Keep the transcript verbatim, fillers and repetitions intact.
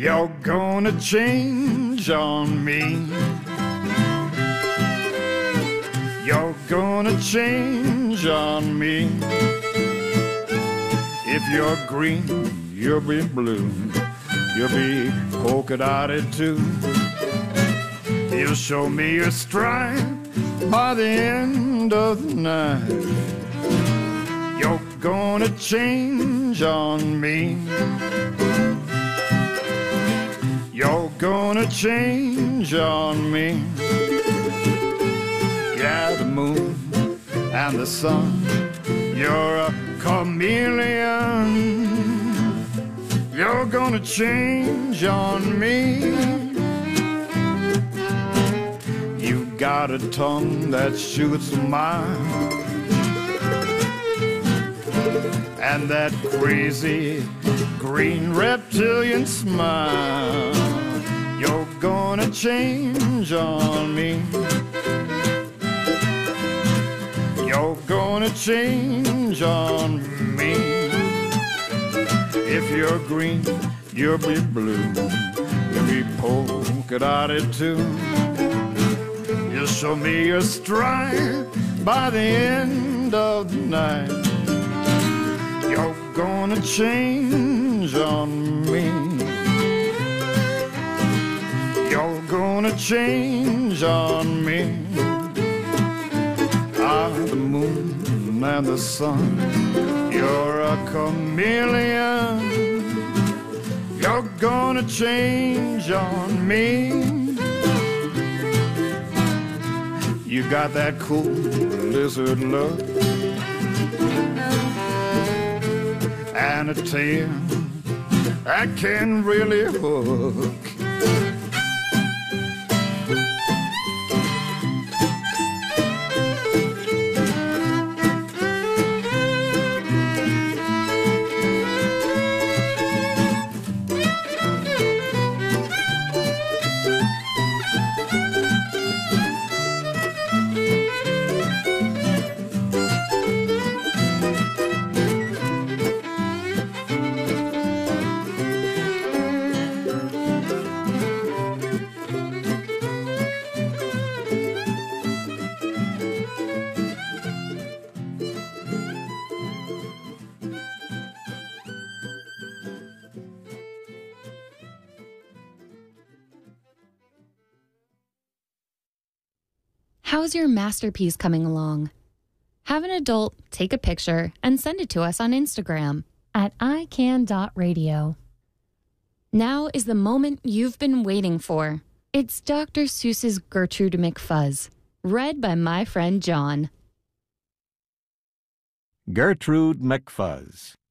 You're gonna change on me. You're gonna change on me. If you're green, you'll be blue. You'll be polka dotted too. You'll show me your stripe by the end of the night. You're gonna change on me. You're gonna change on me. Yeah, the moon and the sun, you're a chameleon. You're gonna change on me. You got a tongue that shoots a mile, and that crazy green reptilian smile. You're gonna change on me. You're gonna change on me. If you're green, you'll be blue. You'll be polka dotted too. You'll show me your stripe by the end of the night. You're gonna change on me. You're gonna change on me. Ah, the moon and the sun, you're a chameleon. You're gonna change on me. You got that cool lizard look and a tail that can really hook. How's your masterpiece coming along? Have an adult take a picture and send it to us on Instagram at i can dot radio. Now is the moment you've been waiting for. It's Doctor Seuss's Gertrude McFuzz, read by my friend John. Gertrude McFuzz.